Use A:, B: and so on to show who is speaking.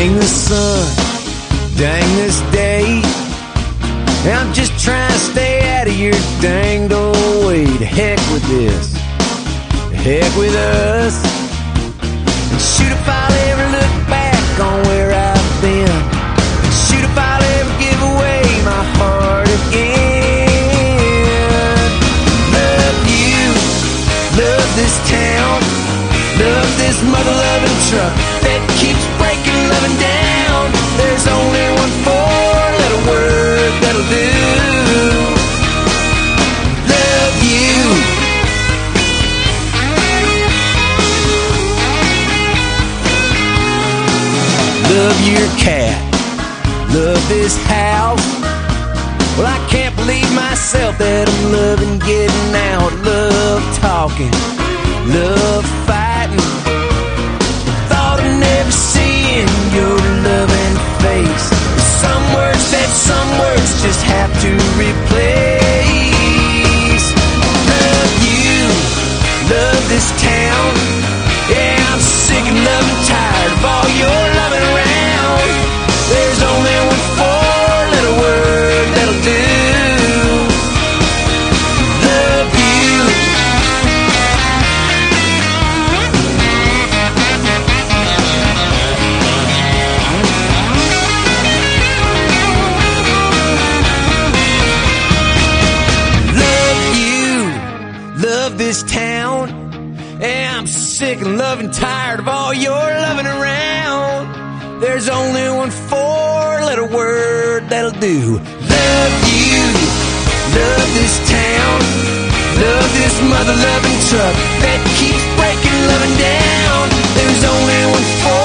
A: Dang the sun, dang this day. I'm just trying to stay out of your danged old way. To heck with this, to heck with us. And shoot if I'll ever look back on where I've been. And shoot if I'll ever give away my heart again. Love you, love this town, love this mother-loving truck that keeps breaking love and down. There's only one four-letter word that'll do. Love you. Love your cat, love this house. Well, I can't believe myself that I'm loving getting out. Love talking, love fighting. Thought of never seeing your loving face. Some words that some words just have to replace. Love you, love this town. Yeah, I'm sick and loving tired of all your loving around. There's only one four-letter word that'll do. Love you. Love you, love this town. Yeah, I'm sick and loving tired of all your loving around. There's only one four-letter word that'll do. Love you, love this town, love this mother-loving truck that keeps breaking loving down. There's only one four